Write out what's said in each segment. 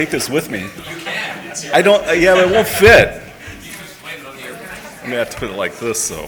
Take this with me. I don't, yeah, it won't fit. I'm gonna have to put it like this, though.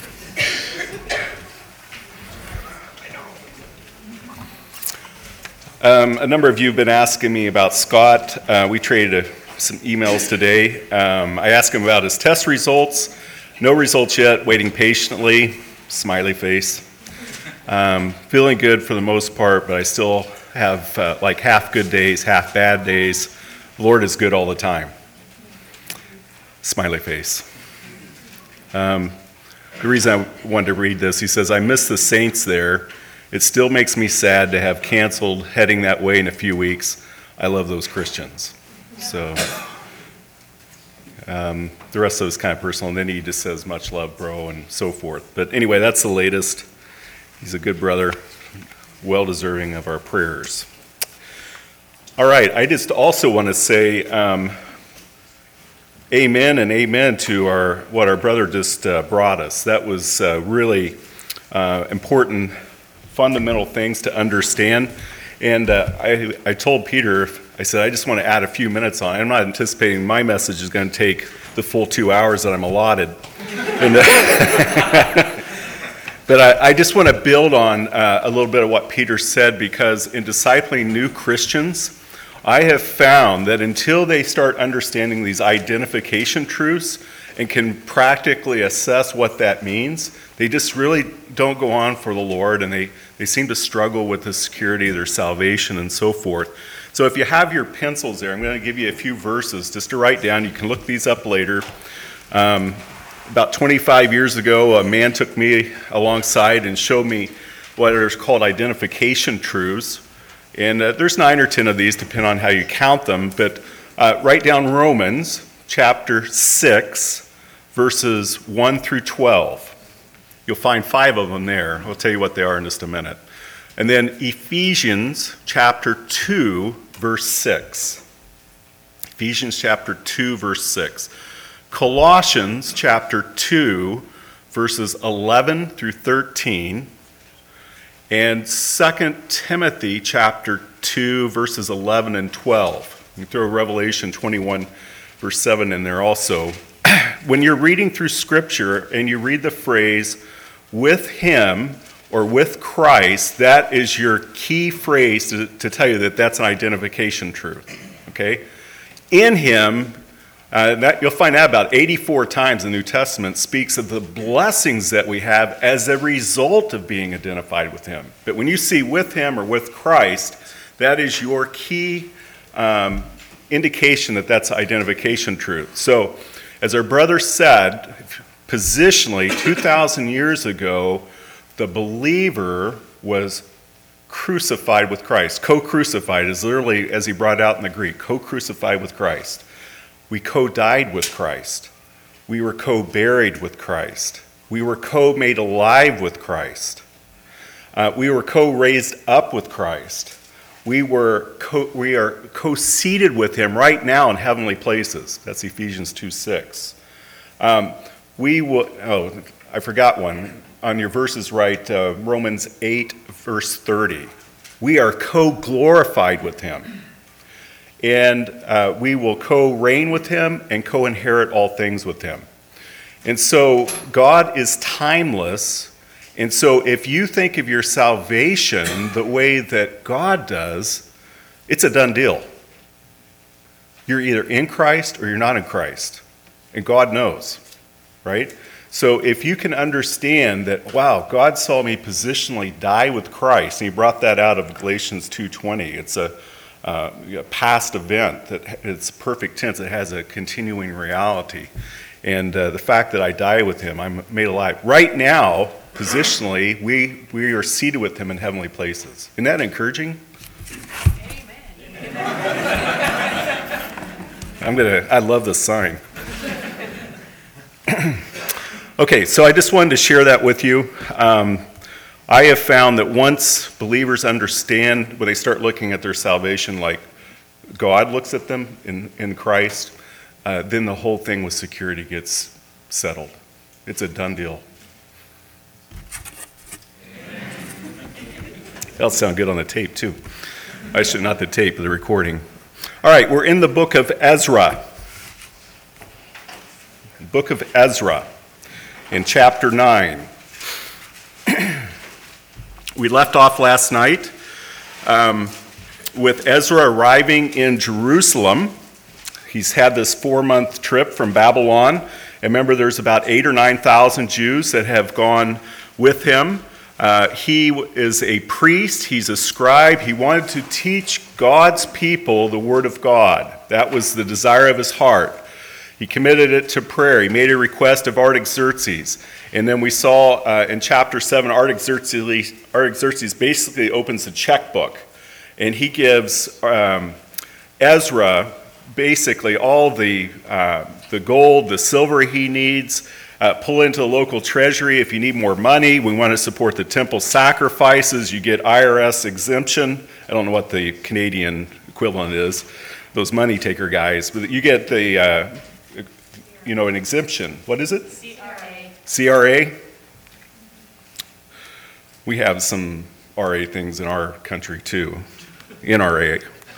A number of you have been asking me about Scott. We traded some emails today. I asked him about his test results. No results yet, waiting patiently, smiley face. Feeling good for the most part, but I still have like half good days, half bad days. The Lord is good all the time. Smiley face. The reason I wanted to read this, he says, I miss the saints there. It still makes me sad to have canceled heading that way in a few weeks. I love those Christians. So the rest of it is kind of personal. And then he just says, much love, bro, and so forth. But anyway, that's the latest. He's a good brother, well deserving of our prayers. All right, I just also want to say amen and amen to what our brother just brought us. That was really important, fundamental things to understand. And I told Peter, I said, I just want to add a few minutes on it. I'm not anticipating my message is going to take the full 2 hours that I'm allotted. But I just want to build on a little bit of what Peter said, because in discipling new Christians, I have found that until they start understanding these identification truths and can practically assess what that means, they just really don't go on for the Lord, and they seem to struggle with the security of their salvation and so forth. So if you have your pencils there, I'm going to give you a few verses just to write down. You can look these up later. About 25 years ago, a man took me alongside and showed me what are called identification truths. And there's 9 or 10 of these, depending on how you count them. But write down Romans chapter 6, verses 1 through 12. You'll find 5 of them there. I'll tell you what they are in just a minute. And then Ephesians chapter 2, verse 6. Ephesians chapter 2, verse 6. Colossians chapter 2, verses 11 through 13. And 2 Timothy chapter 2, verses 11 and 12. You can throw Revelation 21, verse 7 in there also. When you're reading through Scripture and you read the phrase, with him or with Christ, that is your key phrase to tell you that that's an identification truth. Okay? In him, you'll find out about 84 times in the New Testament speaks of the blessings that we have as a result of being identified with him. But when you see with him or with Christ, that is your key indication that that's identification truth. So, as our brother said, positionally, 2,000 years ago, the believer was crucified with Christ. Co-crucified is literally, as he brought out in the Greek, co-crucified with Christ. We co-died with Christ. We were co-buried with Christ. We were co-made alive with Christ. We were co-raised up with Christ. We are co-seated with him right now in heavenly places. That's Ephesians 2:6. I forgot one. On your verses, right, Romans 8, verse 30. We are co-glorified with him. And we will co-reign with him and co-inherit all things with him. And so God is timeless. And so if you think of your salvation the way that God does, it's a done deal. You're either in Christ or you're not in Christ. And God knows, right? So if you can understand that, wow, God saw me positionally die with Christ, and he brought that out of Galatians 2:20. It's a past event that it's perfect tense. It has a continuing reality. And the fact that I die with him, I'm made alive. Right now, positionally, we are seated with him in heavenly places. Isn't that encouraging? Amen. I love this sign. Okay, so I just wanted to share that with you. I have found that once believers understand, when they start looking at their salvation like God looks at them in Christ, then the whole thing with security gets settled. It's a done deal. That'll sound good on the tape, too. Not the tape, but the recording. All right, we're in the book of Ezra. Book of Ezra in chapter 9. We left off last night with Ezra arriving in Jerusalem. He's had this 4-month trip from Babylon. And remember, there's about 8,000 or 9,000 Jews that have gone with him. He is a priest, he's a scribe. He wanted to teach God's people the word of God. That was the desire of his heart. He committed it to prayer. He made a request of Artaxerxes. And then we saw in chapter 7, Artaxerxes basically opens a checkbook. And he gives Ezra basically all the gold, the silver he needs. Pull into the local treasury if you need more money. We want to support the temple sacrifices. You get IRS exemption. I don't know what the Canadian equivalent is, those money taker guys. But you get the, an exemption. What is it? CRA. We have some RA things in our country too. NRA.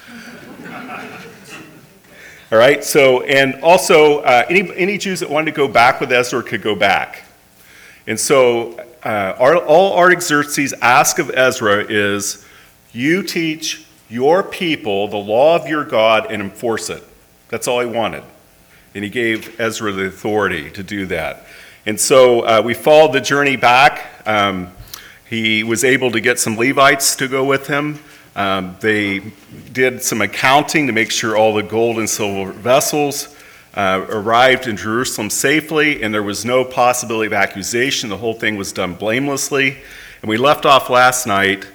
All right, so, and also, any Jews that wanted to go back with Ezra could go back. And so, all Artaxerxes asks of Ezra is, you teach your people the law of your God and enforce it. That's all he wanted. And he gave Ezra the authority to do that. And so, we followed the journey back. He was able to get some Levites to go with him. They did some accounting to make sure all the gold and silver vessels arrived in Jerusalem safely, and there was no possibility of accusation. The whole thing was done blamelessly. And we left off last night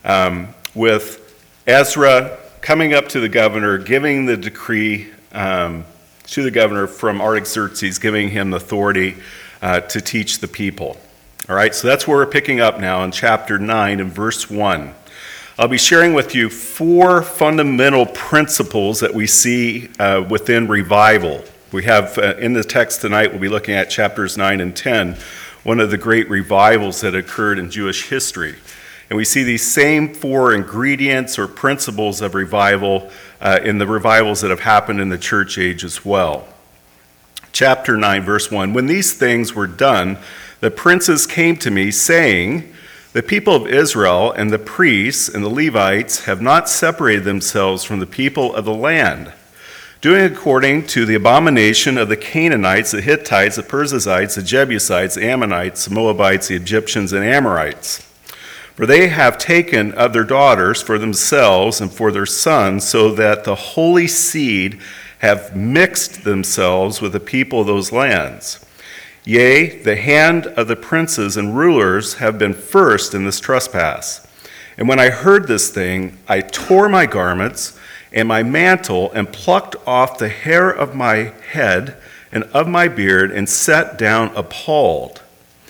with Ezra coming up to the governor, giving the decree to the governor from Artaxerxes, giving him the authority to teach the people. All right, so that's where we're picking up now in chapter 9 and verse 1. I'll be sharing with you 4 fundamental principles that we see within revival. We have in the text tonight, we'll be looking at chapters 9 and 10, one of the great revivals that occurred in Jewish history. And we see these same 4 ingredients or principles of revival in the revivals that have happened in the church age as well. Chapter 9, verse 1, when these things were done, the princes came to me, saying, the people of Israel and the priests and the Levites have not separated themselves from the people of the land, doing according to the abomination of the Canaanites, the Hittites, the Perizzites, the Jebusites, the Ammonites, the Moabites, the Egyptians, and Amorites. For they have taken of their daughters for themselves and for their sons, so that the holy seed have mixed themselves with the people of those lands. Yea, the hand of the princes and rulers have been first in this trespass. And when I heard this thing, I tore my garments and my mantle and plucked off the hair of my head and of my beard and sat down appalled.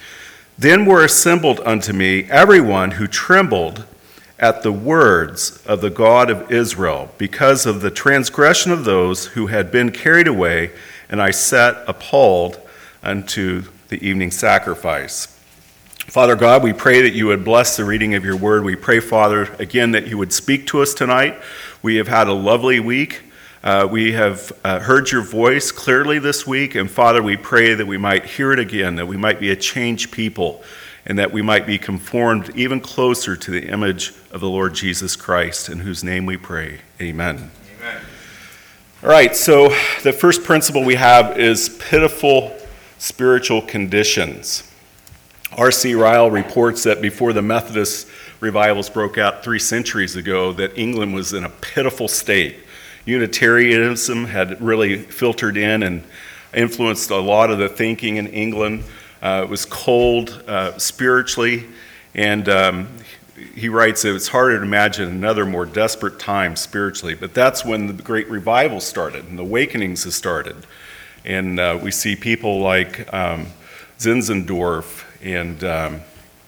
Then were assembled unto me everyone who trembled at the words of the God of Israel, because of the transgression of those who had been carried away, and I sat appalled unto the evening sacrifice. Father God, we pray that you would bless the reading of your word. We pray, Father, again, that you would speak to us tonight. We have had a lovely week. We have heard your voice clearly this week, and Father, we pray that we might hear it again, that we might be a changed people, and that we might be conformed even closer to the image of the Lord Jesus Christ, in whose name we pray. Amen. Amen. All right, so the first principle we have is pitiful spiritual conditions. R.C. Ryle reports that before the Methodist revivals broke out 3 centuries ago, that England was in a pitiful state. Unitarianism had really filtered in and influenced a lot of the thinking in England. It was cold spiritually, and he writes that it's harder to imagine another more desperate time spiritually, but that's when the great revival started and the awakenings have started. And we see people like Zinzendorf and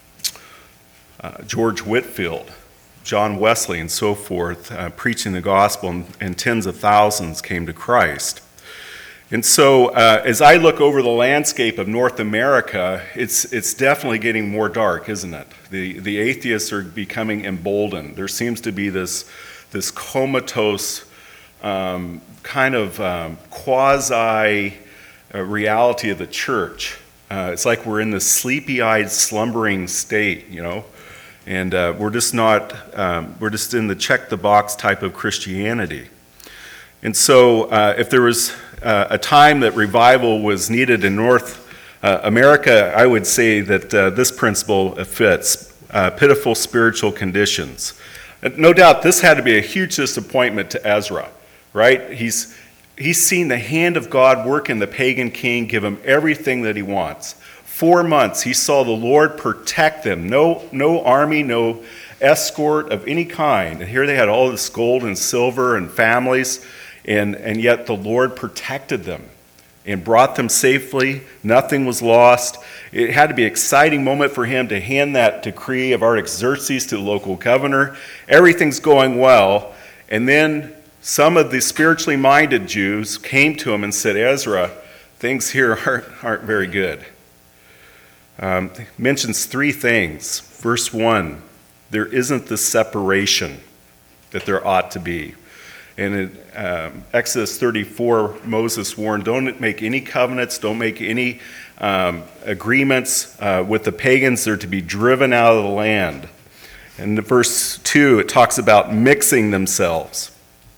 George Whitefield, John Wesley, and so forth, preaching the gospel, and tens of thousands came to Christ. And so as I look over the landscape of North America, it's definitely getting more dark, isn't it? The atheists are becoming emboldened. There seems to be this comatose kind of quasi reality of the church. It's like we're in this sleepy-eyed, slumbering state, and we're just in the check-the-box type of Christianity. And so if there was a time that revival was needed in North America, I would say that this principle fits. Pitiful spiritual conditions. No doubt this had to be a huge disappointment to Ezra, right? He's seen the hand of God work in the pagan king, give him everything that he wants. 4 months, he saw the Lord protect them. No army, no escort of any kind. And here they had all this gold and silver and families, and yet the Lord protected them and brought them safely. Nothing was lost. It had to be an exciting moment for him to hand that decree of Artaxerxes to the local governor. Everything's going well. And then some of the spiritually minded Jews came to him and said, Ezra, things here aren't very good. He mentions 3 things. Verse 1, there isn't the separation that there ought to be. And in Exodus 34, Moses warned, don't make any covenants, don't make any agreements with the pagans. They're to be driven out of the land. And in verse 2, it talks about mixing themselves.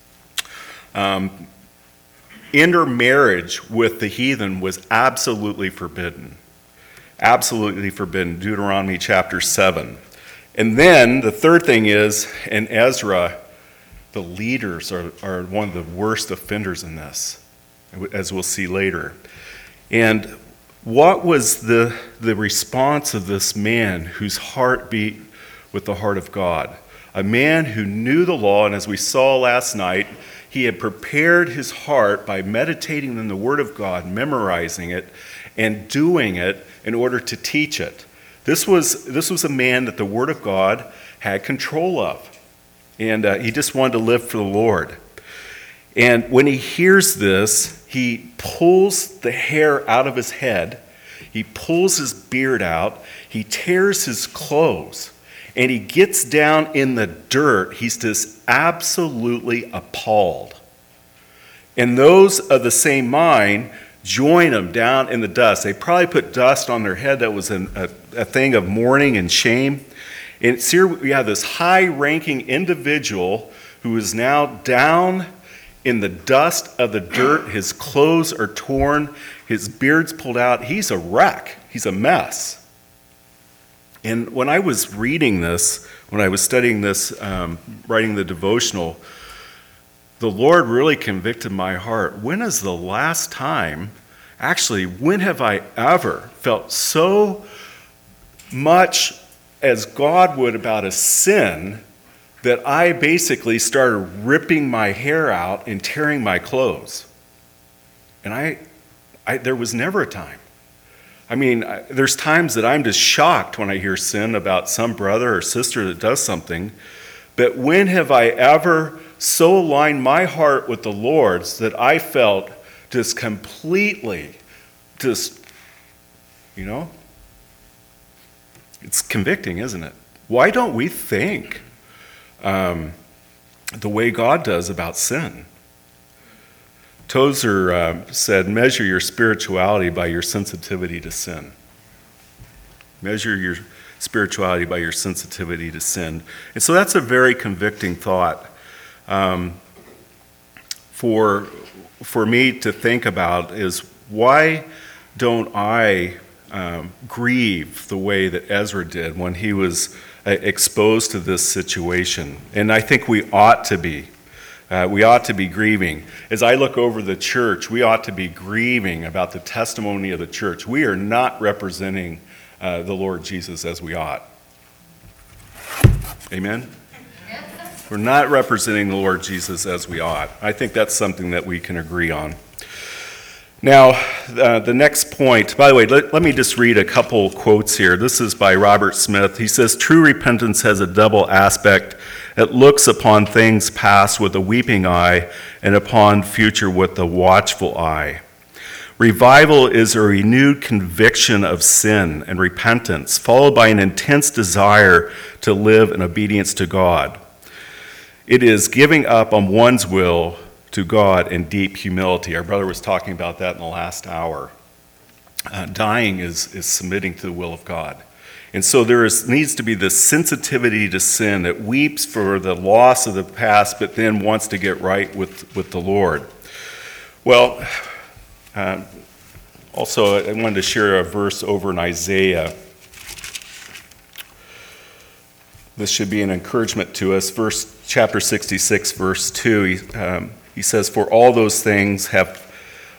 Intermarriage with the heathen was absolutely forbidden. Absolutely forbidden, Deuteronomy chapter 7. And then the third thing is, in Ezra, the leaders are one of the worst offenders in this, as we'll see later. And what was the response of this man whose heart beat with the heart of God? A man who knew the law, and as we saw last night, he had prepared his heart by meditating in the Word of God, memorizing it, and doing it in order to teach it. This was a man that the Word of God had control of. And he just wanted to live for the Lord. And when he hears this, he pulls the hair out of his head. He pulls his beard out. He tears his clothes. And he gets down in the dirt. He's just absolutely appalled. And those of the same mind join him down in the dust. They probably put dust on their head. That was a thing of mourning and shame. And here we have this high-ranking individual who is now down in the dust of the dirt. His clothes are torn. His beard's pulled out. He's a wreck. He's a mess. And when I was reading this, when I was studying this, writing the devotional, the Lord really convicted my heart. When is the last time, actually, when have I ever felt so much as God would about a sin that I basically started ripping my hair out and tearing my clothes? And there was never a time. I mean, there's times that I'm just shocked when I hear sin about some brother or sister that does something. But when have I ever so aligned my heart with the Lord's that I felt just completely, it's convicting, isn't it? Why don't we think the way God does about sin? Tozer said, measure your spirituality by your sensitivity to sin. Measure your spirituality by your sensitivity to sin. And so that's a very convicting thought for me to think about is, why don't I grieve the way that Ezra did when he was exposed to this situation? And I think we ought to be. We ought to be grieving. As I look over the church, we ought to be grieving about the testimony of the church. We are not representing the Lord Jesus as we ought. Amen? We're not representing the Lord Jesus as we ought. I think that's something that we can agree on. Now, the next point, by the way, let me just read a couple quotes here. This is by Robert Smith. He says, true repentance has a double aspect. It looks upon things past with a weeping eye and upon future with a watchful eye. Revival is a renewed conviction of sin and repentance, followed by an intense desire to live in obedience to God. It is giving up on one's will to God in deep humility. Our brother was talking about that in the last hour. Dying is submitting to the will of God. And so needs to be this sensitivity to sin that weeps for the loss of the past, but then wants to get right with the Lord. Well, also I wanted to share a verse over in Isaiah. This should be an encouragement to us. Chapter 66, verse 2, he says, For all those things hath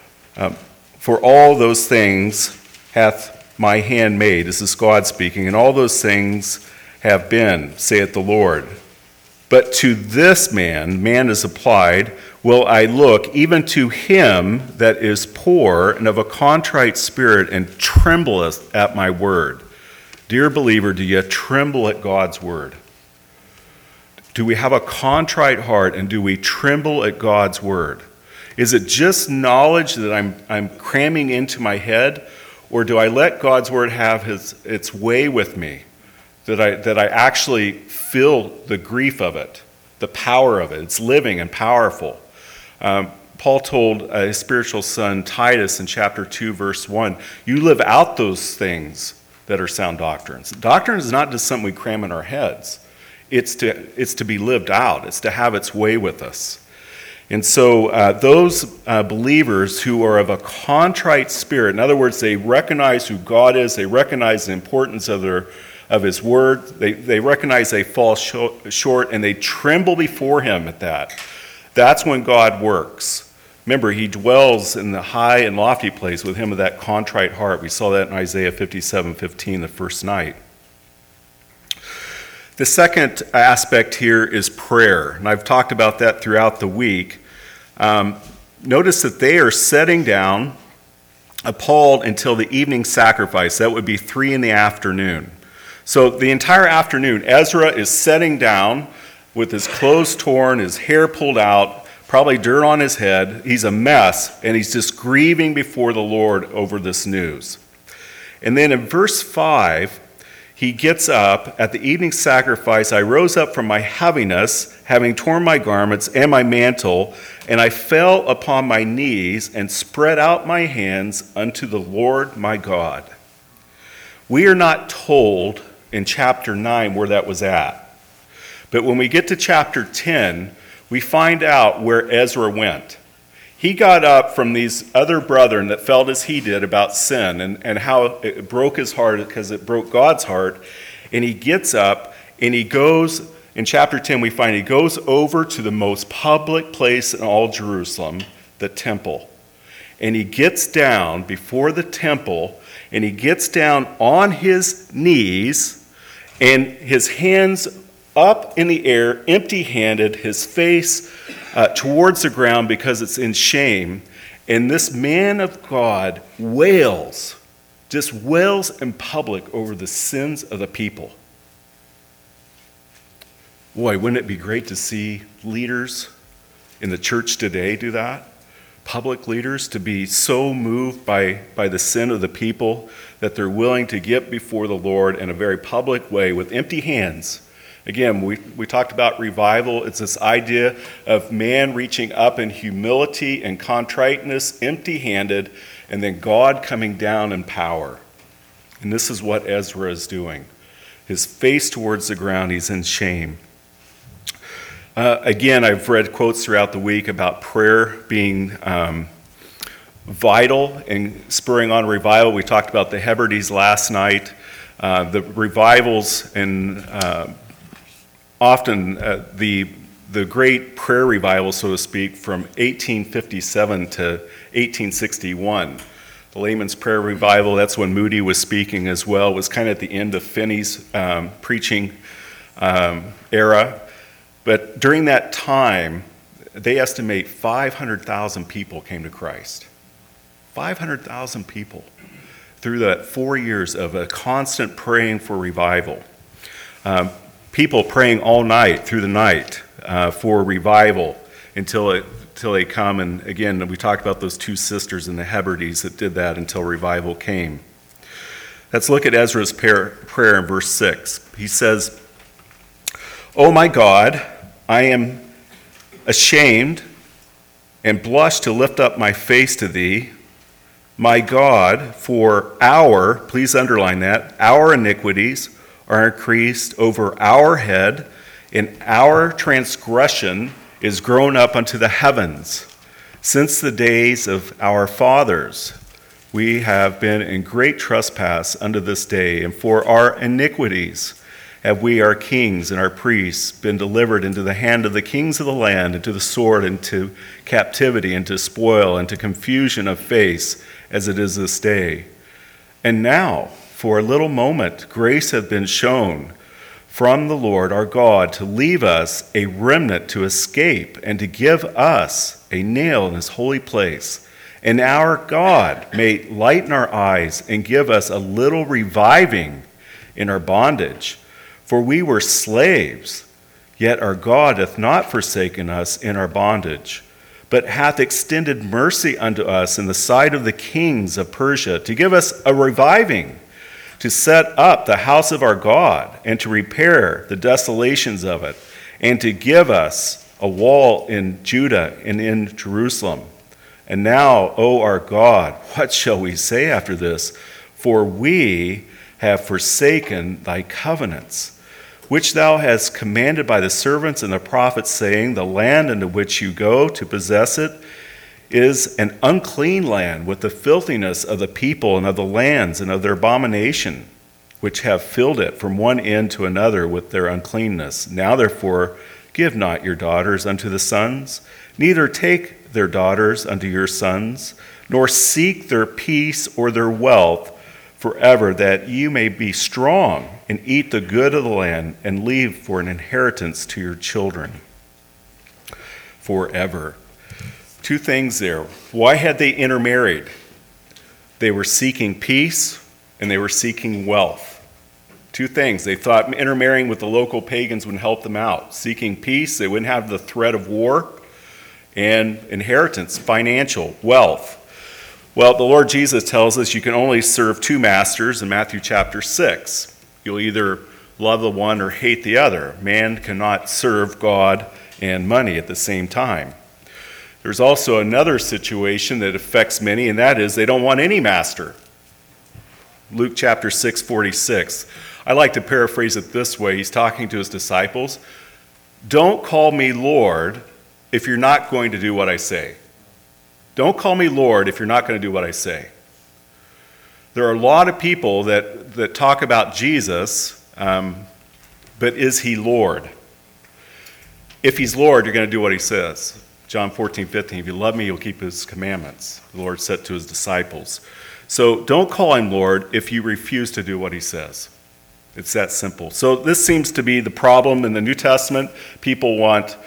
my hand made. This is God speaking. And all those things have been, saith the Lord. But to this man is applied, will I look, even to him that is poor and of a contrite spirit, and trembleth at my word. Dear believer, do you tremble at God's word? Do we have a contrite heart, and do we tremble at God's word? Is it just knowledge that I'm cramming into my head, or do I let God's word have its way with me? That I actually feel the grief of it, the power of it. It's living and powerful. Paul told his spiritual son Titus in chapter 2, verse 1, you live out those things that are sound doctrines. Doctrine is not just something we cram in our heads. It's to be lived out. It's to have its way with us. And so those believers who are of a contrite spirit, in other words, they recognize who God is, they recognize the importance of his word, they recognize they fall short, and they tremble before him at that. That's when God works. Remember, he dwells in the high and lofty place with him of that contrite heart. We saw that in Isaiah 57:15 the first night. The second aspect here is prayer, and I've talked about that throughout the week. Notice that they are setting down appalled until the evening sacrifice. That would be 3 p.m. So the entire afternoon, Ezra is setting down with his clothes torn, his hair pulled out, probably dirt on his head. He's a mess, and he's just grieving before the Lord over this news. And then in verse 5, he gets up at the evening sacrifice. I rose up from my heaviness, having torn my garments and my mantle, and I fell upon my knees and spread out my hands unto the Lord my God. We are not told in chapter 9 where that was at. But when we get to chapter 10, we find out where Ezra went. He got up from these other brethren that felt as he did about sin and how it broke his heart because it broke God's heart. And he gets up and he goes, in chapter 10 we find he goes over to the most public place in all Jerusalem, the temple. And he gets down before the temple, and he gets down on his knees, and his hands up in the air, empty-handed, his face towards the ground because it's in shame. And this man of God wails, just wails in public over the sins of the people. Boy, wouldn't it be great to see leaders in the church today do that? Public leaders to be so moved by the sin of the people that they're willing to get before the Lord in a very public way with empty hands. Again, we talked about revival. It's this idea of man reaching up in humility and contriteness, empty-handed, and then God coming down in power. And this is what Ezra is doing. His face towards the ground, he's in shame. Again, I've read quotes throughout the week about prayer being vital in spurring on revival. We talked about the Hebrides last night. The revivals and often the great prayer revival, so to speak, from 1857 to 1861. The Layman's Prayer Revival, that's when Moody was speaking as well, was kind of at the end of Finney's preaching era. But during that time, they estimate 500,000 people came to Christ. 500,000 people through that 4 years of a constant praying for revival. People praying all night, through the night, for revival until they come. And again, we talked about those 2 sisters in the Hebrides that did that until revival came. Let's look at Ezra's prayer in verse 6. He says, "O my God, I am ashamed and blush to lift up my face to thee, my God, for our, please underline that, our iniquities are increased over our head, and our transgression is grown up unto the heavens. Since the days of our fathers, we have been in great trespass unto this day, and for our iniquities have we, our kings and our priests, been delivered into the hand of the kings of the land, into the sword, into captivity, into spoil, into confusion of face, as it is this day. And now, for a little moment, grace hath been shown from the Lord our God to leave us a remnant to escape, and to give us a nail in his holy place. And our God may lighten our eyes and give us a little reviving in our bondage. For we were slaves, yet our God hath not forsaken us in our bondage, but hath extended mercy unto us in the sight of the kings of Persia, to give us a reviving, to set up the house of our God, and to repair the desolations of it, and to give us a wall in Judah and in Jerusalem. And now, O our God, what shall we say after this? For we have forsaken thy covenants, which thou hast commanded by the servants and the prophets, saying, the land into which you go to possess it is an unclean land, with the filthiness of the people and of the lands and of their abomination, which have filled it from one end to another with their uncleanness. Now therefore give not your daughters unto the sons, neither take their daughters unto your sons, nor seek their peace or their wealth forever, that you may be strong and eat the good of the land, and leave for an inheritance to your children forever. Two things there. Why had they intermarried? They were seeking peace and they were seeking wealth. Two things. They thought intermarrying with the local pagans would help them out. Seeking peace, they wouldn't have the threat of war, and inheritance, financial, wealth. Well, the Lord Jesus tells us you can only serve two masters in Matthew chapter 6. You'll either love the one or hate the other. Man cannot serve God and money at the same time. There's also another situation that affects many, and that is they don't want any master. Luke chapter 6:46. I like to paraphrase it this way. He's talking to his disciples. Don't call me Lord if you're not going to do what I say. Don't call me Lord if you're not going to do what I say. There are a lot of people that talk about Jesus, but is he Lord? If he's Lord, you're going to do what he says. John 14:15, if you love me, you'll keep his commandments, the Lord said to his disciples. So don't call him Lord if you refuse to do what he says. It's that simple. So this seems to be the problem in the New Testament. People want,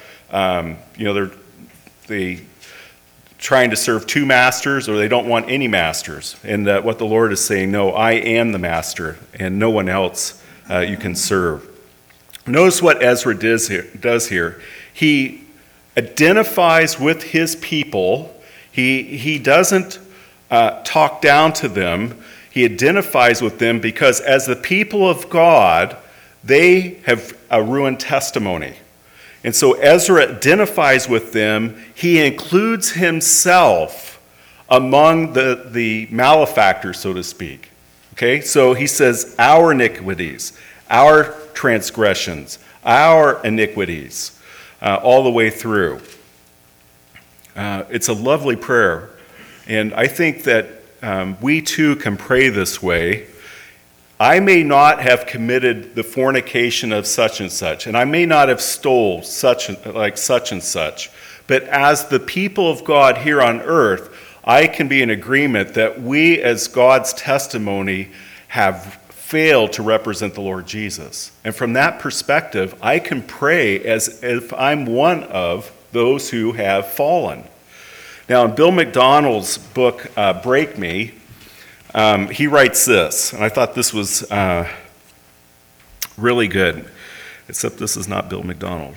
they trying to serve two masters, or they don't want any masters. And what the Lord is saying, no, I am the master, and no one else you can serve. Notice what Ezra does here. He identifies with his people. He doesn't talk down to them. He identifies with them because as the people of God, they have a ruined testimony. And so Ezra identifies with them. He includes himself among the malefactors, so to speak. Okay, so he says, our iniquities, our transgressions, our iniquities, all the way through. It's a lovely prayer. And I think that we too can pray this way. I may not have committed the fornication of such and such, and I may not have stole such and such, but as the people of God here on earth, I can be in agreement that we as God's testimony have failed to represent the Lord Jesus. And from that perspective, I can pray as if I'm one of those who have fallen. Now, in Bill McDonald's book, Break Me, he writes this, and I thought this was really good, except this is not Bill McDonald.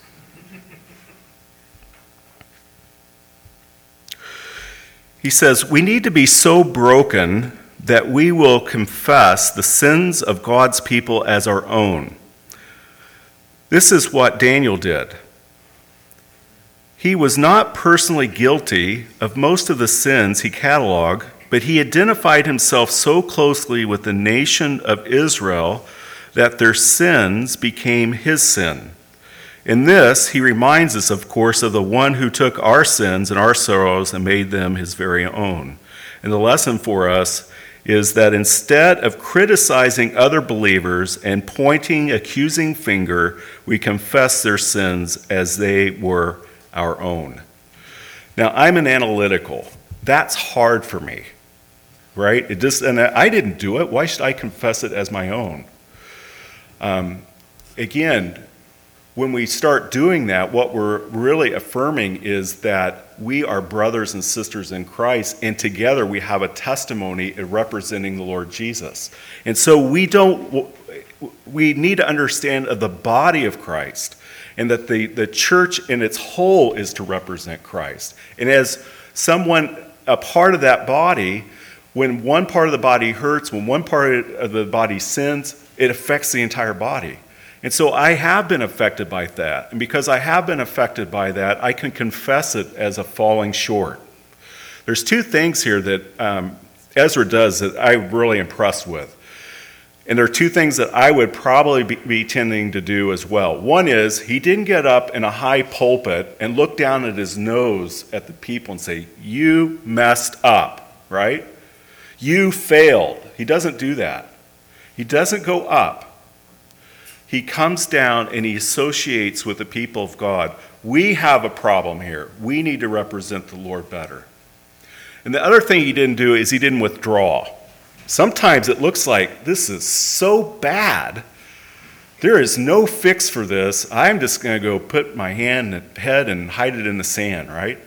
He says, we need to be so broken that we will confess the sins of God's people as our own. This is what Daniel did. He was not personally guilty of most of the sins he cataloged, but he identified himself so closely with the nation of Israel that their sins became his sin. In this, he reminds us, of course, of the one who took our sins and our sorrows and made them his very own. And the lesson for us is that instead of criticizing other believers and pointing accusing finger, we confess their sins as they were our own. Now, I'm an analytical. That's hard for me, right? And I didn't do it. Why should I confess it as my own? Again, when we start doing that, what we're really affirming is that we are brothers and sisters in Christ, and together we have a testimony representing the Lord Jesus. And so we need to understand the body of Christ, and that the church in its whole is to represent Christ. And as a part of that body, when one part of the body hurts, when one part of the body sins, it affects the entire body. And so I have been affected by that. And because I have been affected by that, I can confess it as a falling short. There's two things here that Ezra does that I'm really impressed with. And there are two things that I would probably be tending to do as well. One is, he didn't get up in a high pulpit and look down at his nose at the people and say, "You messed up," right? "You failed." He doesn't do that. He doesn't go up. He comes down and he associates with the people of God. We have a problem here. We need to represent the Lord better. And the other thing he didn't do is he didn't withdraw. Sometimes it looks like this is so bad. There is no fix for this. I'm just going to go put my hand in the head and hide it in the sand, right?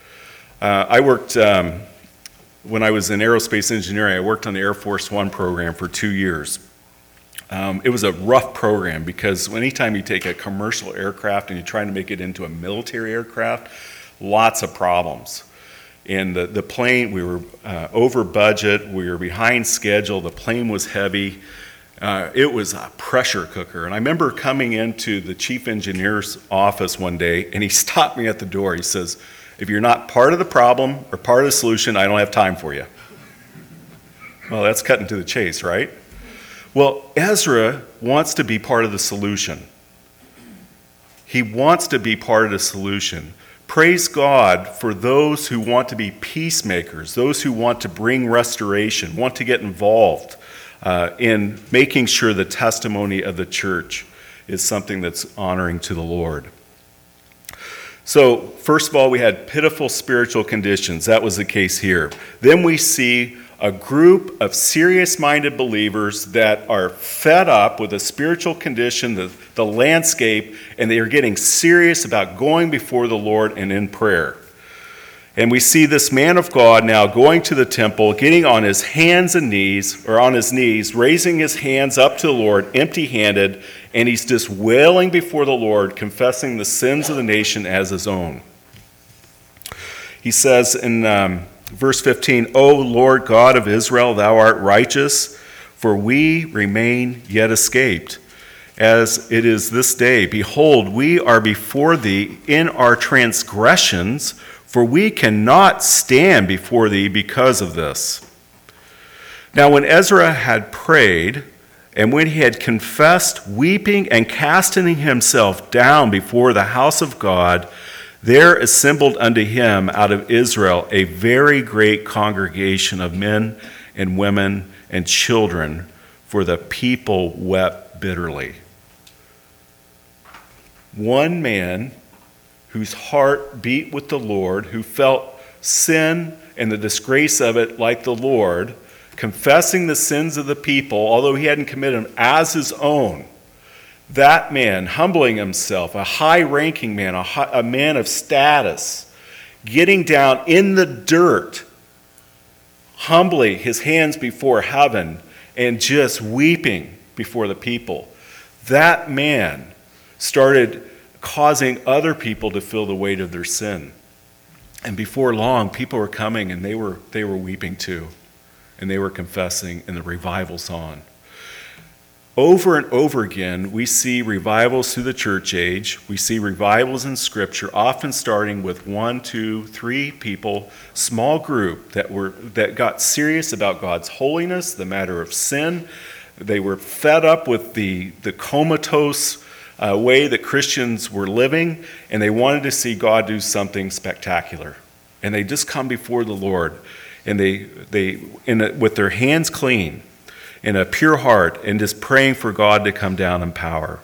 I worked, when I was in aerospace engineering, I worked on the Air Force One program for 2 years. It was a rough program because anytime you take a commercial aircraft and you're trying to make it into a military aircraft, lots of problems. And the plane, we were over budget, we were behind schedule, the plane was heavy. It was a pressure cooker. And I remember coming into the chief engineer's office one day, and he stopped me at the door. He says, "If you're not part of the problem or part of the solution, I don't have time for you." Well, that's cutting to the chase, right? Well, Ezra wants to be part of the solution. He wants to be part of the solution. Praise God for those who want to be peacemakers, those who want to bring restoration, want to get involved in making sure the testimony of the church is something that's honoring to the Lord. So, first of all, we had pitiful spiritual conditions. That was the case here. Then we see a group of serious-minded believers that are fed up with the spiritual condition, the landscape, and they are getting serious about going before the Lord and in prayer. And we see this man of God now going to the temple, getting on his hands and knees, or on his knees, raising his hands up to the Lord, empty-handed, and he's just wailing before the Lord, confessing the sins of the nation as his own. He says in Verse 15, "O Lord God of Israel, thou art righteous, for we remain yet escaped. As it is this day, behold, we are before thee in our transgressions, for we cannot stand before thee because of this." Now when Ezra had prayed, and when he had confessed, weeping and casting himself down before the house of God, there assembled unto him out of Israel a very great congregation of men and women and children, for the people wept bitterly. One man whose heart beat with the Lord, who felt sin and the disgrace of it like the Lord, confessing the sins of the people, although he hadn't committed them, as his own. That man, humbling himself, a high-ranking man, a man of status, getting down in the dirt, humbly, his hands before heaven, and just weeping before the people. That man started causing other people to feel the weight of their sin. And before long, people were coming and they were weeping too. And they were confessing, and the revival's on. Over and over again, we see revivals through the church age. We see revivals in Scripture, often starting with 1, 2, 3 people, small group that got serious about God's holiness, the matter of sin. They were fed up with the comatose way that Christians were living, and they wanted to see God do something spectacular. And they just come before the Lord, and with their hands clean, in a pure heart, and just praying for God to come down in power.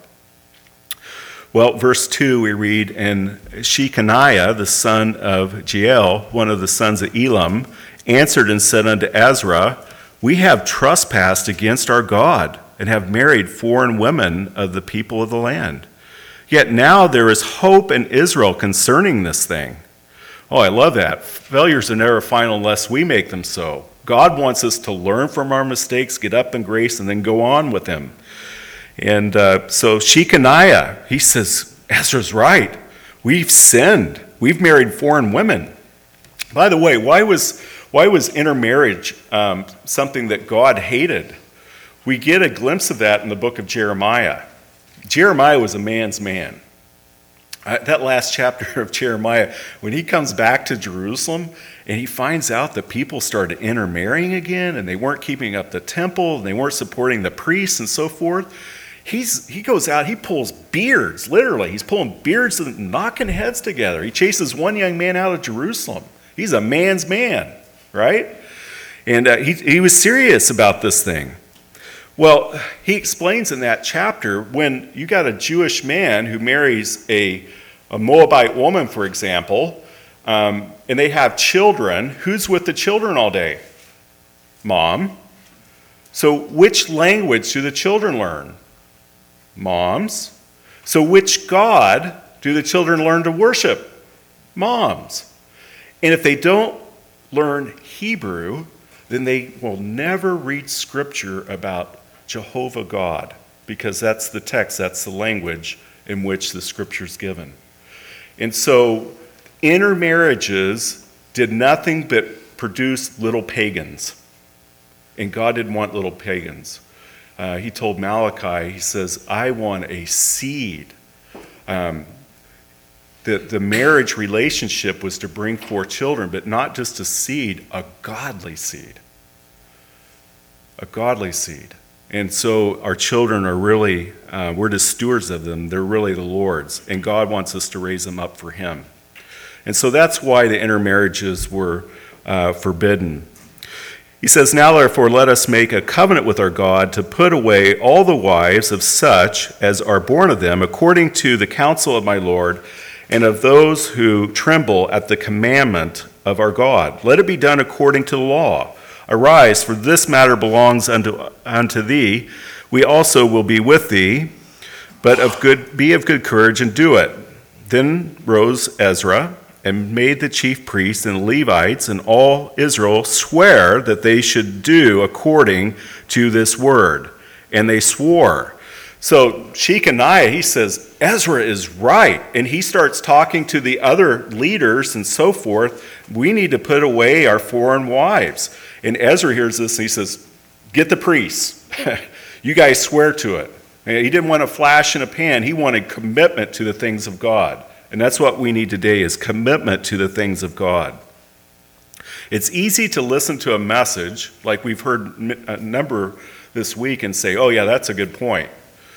Well, verse 2, we read, and Shechaniah, the son of Jael, one of the sons of Elam, answered and said unto Ezra, we have trespassed against our God, and have married foreign women of the people of the land. Yet now there is hope in Israel concerning this thing. Oh, I love that. Failures are never final unless we make them so. God wants us to learn from our mistakes, get up in grace, and then go on with him. And so Shechaniah, he says, Ezra's right. We've sinned. We've married foreign women. By the way, why was intermarriage something that God hated? We get a glimpse of that in the book of Jeremiah. Jeremiah was a man's man. That last chapter of Jeremiah, when he comes back to Jerusalem and he finds out that people started intermarrying again and they weren't keeping up the temple and they weren't supporting the priests and so forth, he goes out, he pulls beards, literally. He's pulling beards and knocking heads together. He chases one young man out of Jerusalem. He's a man's man, right? And he was serious about this thing. Well, he explains in that chapter, when you got a Jewish man who marries a Moabite woman, for example, and they have children, who's with the children all day? Mom. So which language do the children learn? Moms. So which God do the children learn to worship? Moms. And if they don't learn Hebrew, then they will never read Scripture about Jehovah God, because that's the text, that's the language in which the Scripture's given. And so intermarriages did nothing but produce little pagans. And God didn't want little pagans. He told Malachi, he says, I want a seed. The marriage relationship was to bring forth children, but not just a seed, a godly seed. A godly seed. And so our children are really, we're the stewards of them. They're really the Lord's. And God wants us to raise them up for him. And so that's why the intermarriages were forbidden. He says, now therefore let us make a covenant with our God to put away all the wives of such as are born of them, according to the counsel of my Lord, and of those who tremble at the commandment of our God. Let it be done according to the law. Arise, for this matter belongs unto thee. We also will be with thee, but be of good courage and do it. Then rose Ezra and made the chief priests and Levites and all Israel swear that they should do according to this word. And they swore. So Shechaniah, he says, Ezra is right. And he starts talking to the other leaders and so forth. We need to put away our foreign wives. And Ezra hears this and he says, get the priests. You guys swear to it. And he didn't want a flash in a pan. He wanted commitment to the things of God. And that's what we need today, is commitment to the things of God. It's easy to listen to a message like we've heard a number this week and say, oh yeah, that's a good point.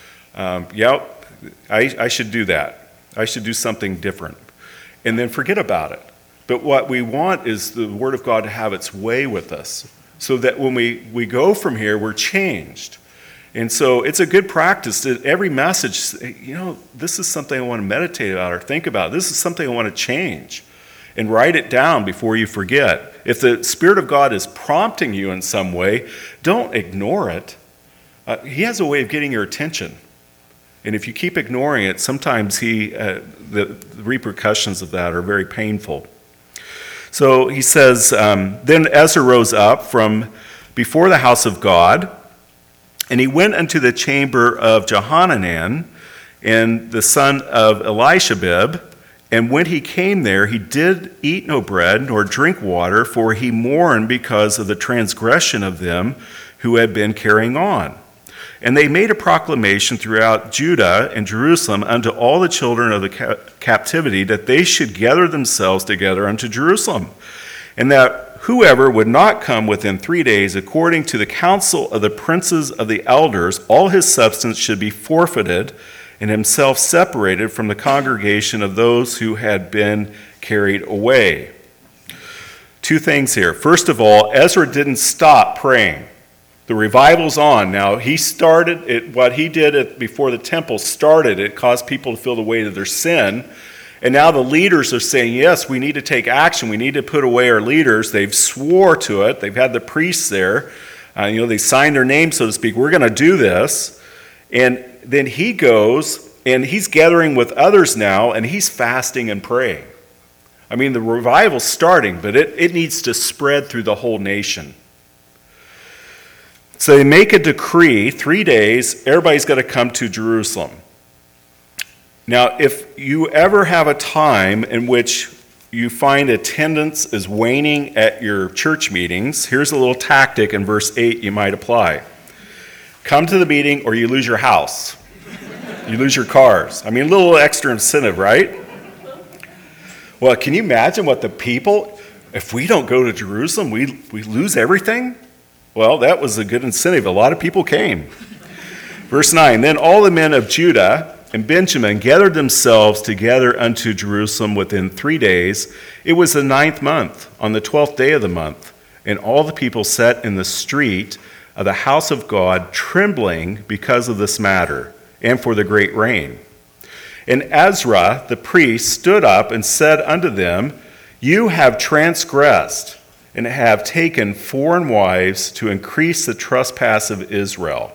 I should do that. I should do something different. And then forget about it. But what we want is the Word of God to have its way with us, so that when we go from here, we're changed. And so it's a good practice that every message, this is something I want to meditate about or think about. This is something I want to change. And write it down before you forget. If the Spirit of God is prompting you in some way, don't ignore it. He has a way of getting your attention. And if you keep ignoring it, sometimes the repercussions of that are very painful. So he says, then Ezra rose up from before the house of God, and he went unto the chamber of Johanan and the son of Elishabib. And when he came there, he did eat no bread nor drink water, for he mourned because of the transgression of them who had been carrying on. And they made a proclamation throughout Judah and Jerusalem unto all the children of the captivity that they should gather themselves together unto Jerusalem, and that whoever would not come within 3 days, according to the counsel of the princes of the elders, all his substance should be forfeited, and himself separated from the congregation of those who had been carried away. Two things here. First of all, Ezra didn't stop praying. The revival's on. Now, he started it, what he did before the temple started, it caused people to feel the weight of their sin. And now the leaders are saying, yes, we need to take action. We need to put away our leaders. They've swore to it. They've had the priests there. They signed their name, so to speak. We're going to do this. And then he goes, and he's gathering with others now, and he's fasting and praying. I mean, the revival's starting, but it needs to spread through the whole nation. So they make a decree, 3 days, everybody's got to come to Jerusalem. Now, if you ever have a time in which you find attendance is waning at your church meetings, here's a little tactic in verse 8 you might apply. Come to the meeting or you lose your house. You lose your cars. I mean, a little extra incentive, right? Well, can you imagine what the people, if we don't go to Jerusalem, we lose everything? Well, that was a good incentive. A lot of people came. Verse 9, then all the men of Judah and Benjamin gathered themselves together unto Jerusalem within 3 days. It was the 9th month, on the 12th day of the month. And all the people sat in the street of the house of God, trembling because of this matter, and for the great rain. And Ezra the priest stood up and said unto them, you have transgressed, and have taken foreign wives to increase the trespass of Israel.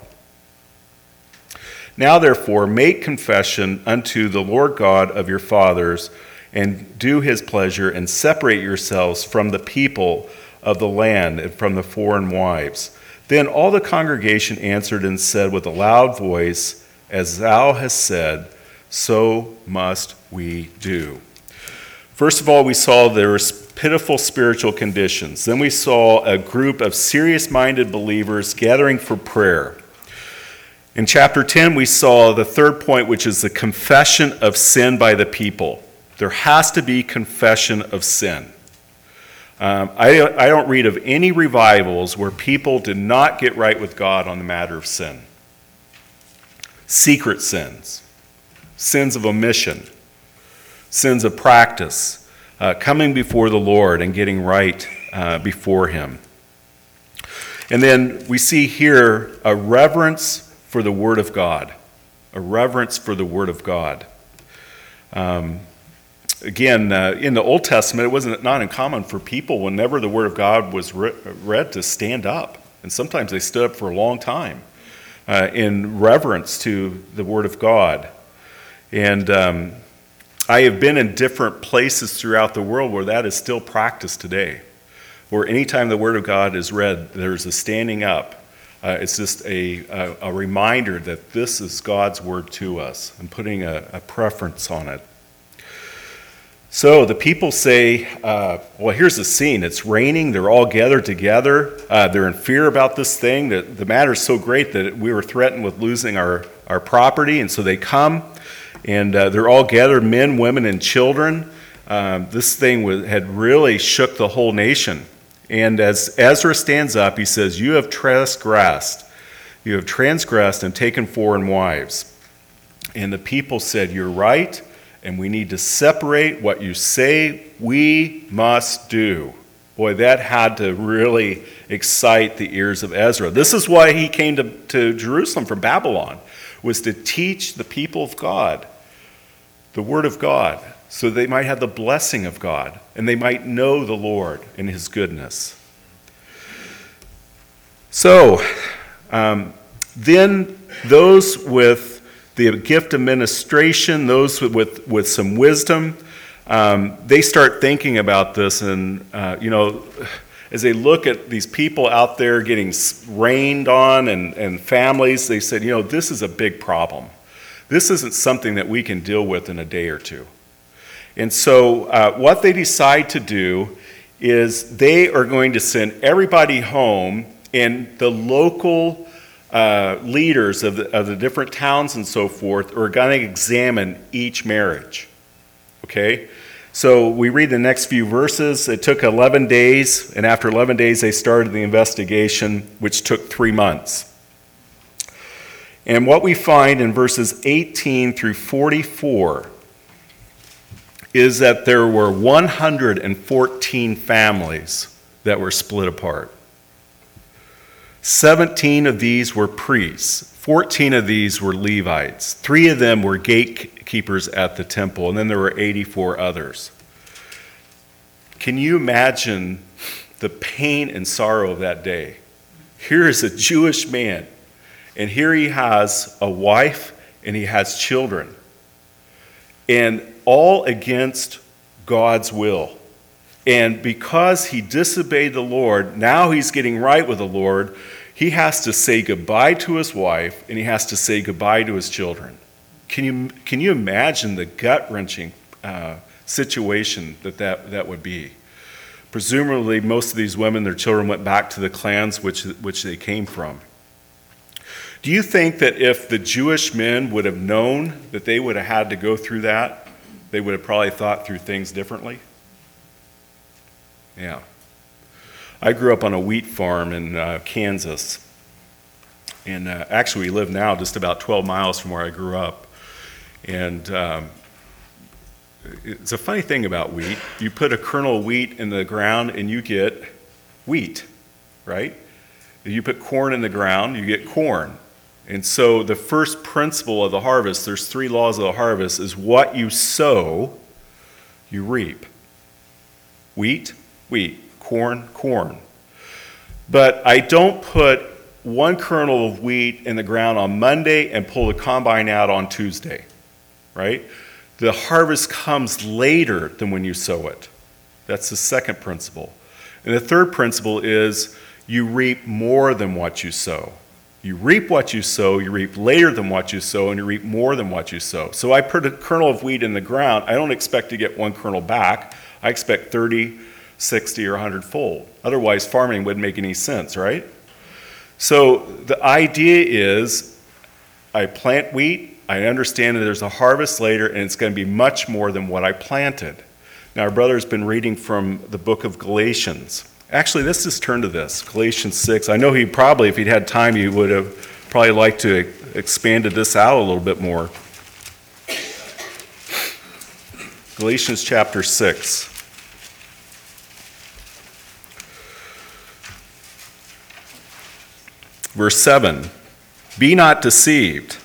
Now therefore make confession unto the Lord God of your fathers, and do his pleasure, and separate yourselves from the people of the land and from the foreign wives. Then all the congregation answered and said with a loud voice, as thou hast said, so must we do. First of all, we saw there were pitiful spiritual conditions. Then we saw a group of serious-minded believers gathering for prayer. In chapter 10, we saw the third point, which is the confession of sin by the people. There has to be confession of sin. I don't read of any revivals where people did not get right with God on the matter of sin. Secret sins, sins of omission, sins of practice, coming before the Lord and getting right before him. And then we see here a reverence for the Word of God, a reverence for the Word of God. Again, in the Old Testament, it wasn't not uncommon for people, whenever the Word of God was read, to stand up. And sometimes they stood up for a long time in reverence to the Word of God. And I have been in different places throughout the world where that is still practiced today, where anytime the Word of God is read, there's a standing up. It's just a reminder that this is God's Word to us, and putting a preference on it. So the people say, well, here's the scene. It's raining. They're all gathered together. They're in fear about this thing. The matter's so great that we were threatened with losing our property, and so they come. And they're all gathered, men, women, and children. This thing had really shook the whole nation. And as Ezra stands up, he says, you have transgressed and taken foreign wives. And the people said, you're right, and we need to separate what you say we must do. Boy, that had to really excite the ears of Ezra. This is why he came to Jerusalem from Babylon, was to teach the people of God the Word of God, so they might have the blessing of God, and they might know the Lord and his goodness. So, then those with the gift of ministration, those with some wisdom, they start thinking about this, and as they look at these people out there getting rained on and families, they said, this is a big problem. This isn't something that we can deal with in a day or two. And so what they decide to do is they are going to send everybody home, and the local leaders of the different towns and so forth are going to examine each marriage. Okay? So we read the next few verses. It took 11 days, and after 11 days they started the investigation, which took 3 months. And what we find in verses 18 through 44 is that there were 114 families that were split apart. 17 of these were priests. 14 of these were Levites. 3 of them were gatekeepers at the temple, and then there were 84 others. Can you imagine the pain and sorrow of that day? Here is a Jewish man, and here he has a wife, and he has children, and all against God's will. And because he disobeyed the Lord, now he's getting right with the Lord, he has to say goodbye to his wife, and he has to say goodbye to his children. Can you imagine the gut-wrenching situation that would be? Presumably, most of these women, their children went back to the clans which they came from. Do you think that if the Jewish men would have known that they would have had to go through that, they would have probably thought through things differently? Yeah. I grew up on a wheat farm in Kansas. And actually, we live now just about 12 miles from where I grew up. And it's a funny thing about wheat. You put a kernel of wheat in the ground and you get wheat, right? If you put corn in the ground, you get corn. And so the first principle of the harvest, there's 3 laws of the harvest, is what you sow, you reap. Wheat, wheat. Corn, corn. But I don't put 1 kernel of wheat in the ground on Monday and pull the combine out on Tuesday, right? The harvest comes later than when you sow it. That's the second principle. And the third principle is you reap more than what you sow. You reap what you sow, you reap later than what you sow, and you reap more than what you sow. So I put a kernel of wheat in the ground. I don't expect to get 1 kernel back. I expect 30, 60, or 100-fold. Otherwise, farming wouldn't make any sense, right? So the idea is I plant wheat, I understand that there's a harvest later, and it's going to be much more than what I planted. Now, our brother's been reading from the book of Galatians. Actually, let's just turn to this, Galatians 6. I know he probably, if he'd had time, he would have probably liked to expanded this out a little bit more. Galatians chapter 6. Verse 7, be not deceived.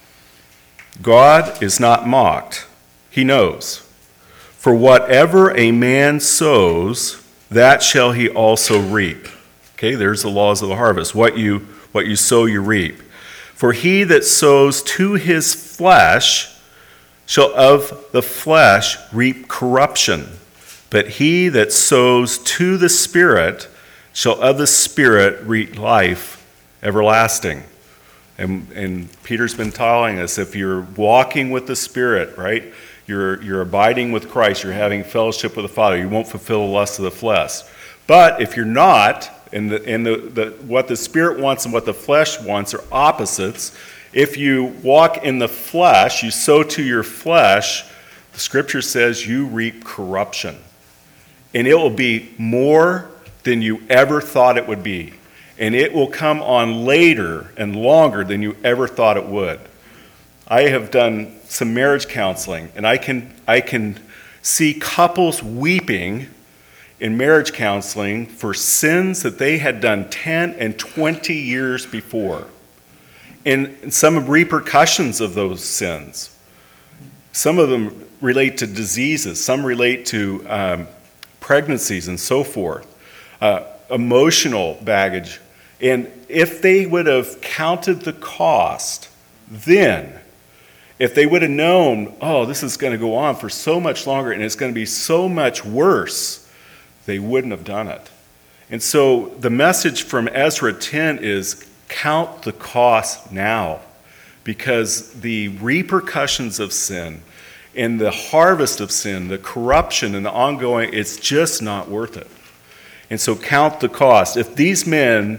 God is not mocked. He knows. For whatever a man sows, that shall he also reap. Okay, there's the laws of the harvest. What you sow, you reap. For he that sows to his flesh shall of the flesh reap corruption. But he that sows to the Spirit shall of the Spirit reap life everlasting. And Peter's been telling us, if you're walking with the Spirit, right, you're abiding with Christ, you're having fellowship with the Father, you won't fulfill the lust of the flesh. But if you're not, and what the Spirit wants and what the flesh wants are opposites, if you walk in the flesh, you sow to your flesh, the Scripture says you reap corruption. And it will be more than you ever thought it would be. And it will come on later and longer than you ever thought it would. I have done some marriage counseling, and I can see couples weeping in marriage counseling for sins that they had done 10 and 20 years before. And some repercussions of those sins. Some of them relate to diseases. Some relate to pregnancies and so forth. Emotional baggage. And if they would have counted the cost then, if they would have known, oh, this is going to go on for so much longer and it's going to be so much worse, they wouldn't have done it. And so the message from Ezra 10 is count the cost now, because the repercussions of sin and the harvest of sin, the corruption and the ongoing, it's just not worth it. And so count the cost. If these men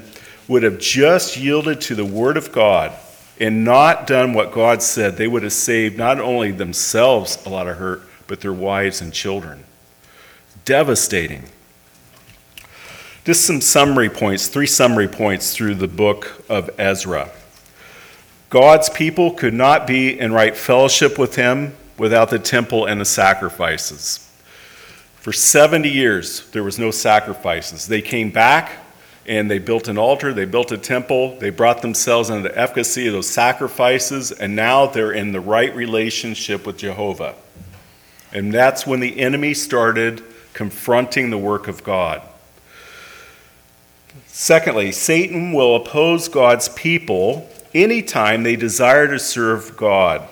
would have just yielded to the word of God and not done what God said, they would have saved not only themselves a lot of hurt, but their wives and children. Devastating. Just some summary points, 3 summary points through the book of Ezra. God's people could not be in right fellowship with him without the temple and the sacrifices. For 70 years, there was no sacrifices. They came back and they built an altar, they built a temple, they brought themselves into the efficacy of those sacrifices, and now they're in the right relationship with Jehovah. And that's when the enemy started confronting the work of God. Secondly, Satan will oppose God's people anytime they desire to serve God.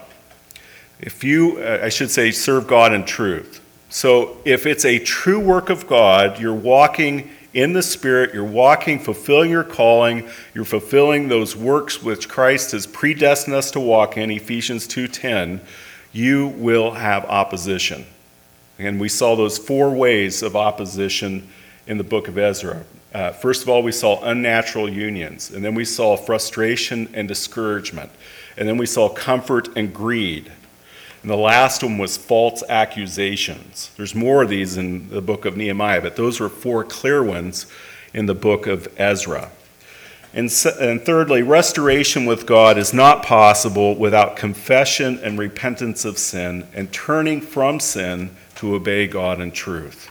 Serve God in truth. So if it's a true work of God, you're walking in the Spirit, you're walking, fulfilling your calling, you're fulfilling those works which Christ has predestined us to walk in, Ephesians 2:10, you will have opposition. And we saw those 4 ways of opposition in the book of Ezra. First of all, we saw unnatural unions, and then we saw frustration and discouragement, and then we saw comfort and greed. And the last one was false accusations. There's more of these in the book of Nehemiah, but those were 4 clear ones in the book of Ezra. And thirdly, restoration with God is not possible without confession and repentance of sin and turning from sin to obey God in truth.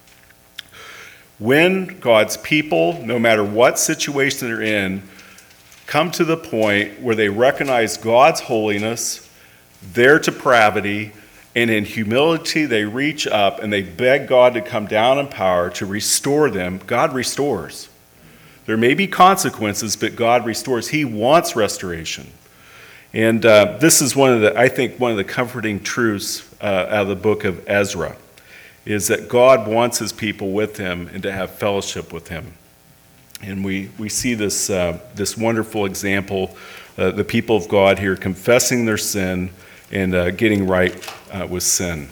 When God's people, no matter what situation they're in, come to the point where they recognize God's holiness, their depravity, and in humility they reach up and they beg God to come down in power to restore them, God restores. There may be consequences, but God restores. He wants restoration. And this is one of the comforting truths out of the book of Ezra, is that God wants his people with him and to have fellowship with him. And we see this wonderful example, the people of God here confessing their sin and getting right with sin.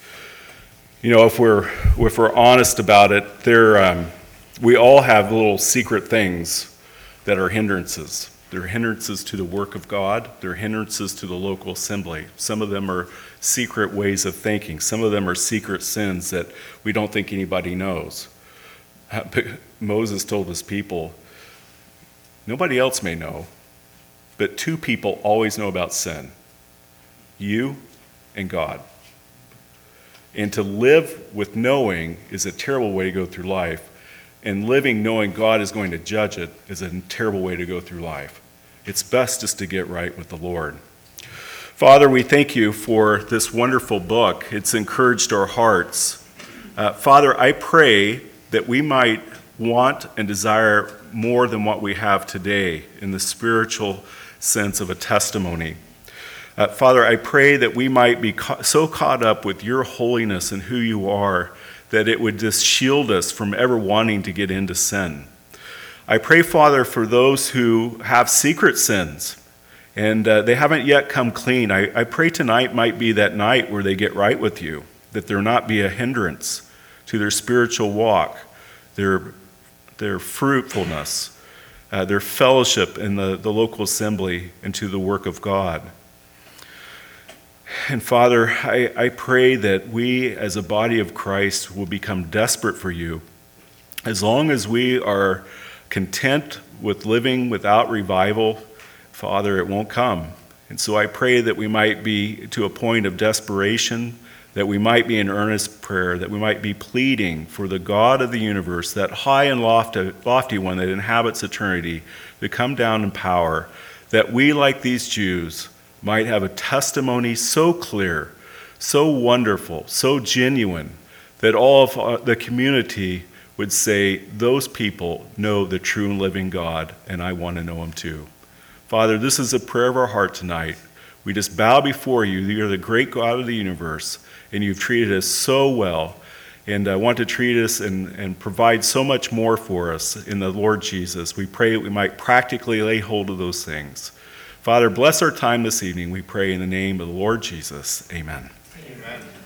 You know, if we're honest about it, we all have little secret things that are hindrances. They're hindrances to the work of God. They're hindrances to the local assembly. Some of them are secret ways of thinking. Some of them are secret sins that we don't think anybody knows. Moses told his people, nobody else may know, but 2 people always know about sin. You and God. And to live with knowing is a terrible way to go through life. And living knowing God is going to judge it is a terrible way to go through life. It's best just to get right with the Lord. Father, we thank you for this wonderful book. It's encouraged our hearts. Father, I pray that we might want and desire more than what we have today in the spiritual sense of a testimony. Father, I pray that we might be so caught up with your holiness and who you are that it would just shield us from ever wanting to get into sin. I pray, Father, for those who have secret sins and they haven't yet come clean. I pray tonight might be that night where they get right with you, that there not be a hindrance to their spiritual walk, their fruitfulness, their fellowship in the local assembly, and to the work of God. And Father, I pray that we as a body of Christ will become desperate for you. As long as we are content with living without revival, Father, it won't come. And so I pray that we might be to a point of desperation, that we might be in earnest prayer, that we might be pleading for the God of the universe, that high and lofty one that inhabits eternity, to come down in power, that we, like these Jews, might have a testimony so clear, so wonderful, so genuine, that all of the community would say, those people know the true and living God, and I want to know him too. Father, this is a prayer of our heart tonight. We just bow before you. You're the great God of the universe, and you've treated us so well, and want to treat us and provide so much more for us in the Lord Jesus. We pray that we might practically lay hold of those things. Father, bless our time this evening, we pray in the name of the Lord Jesus. Amen. Amen.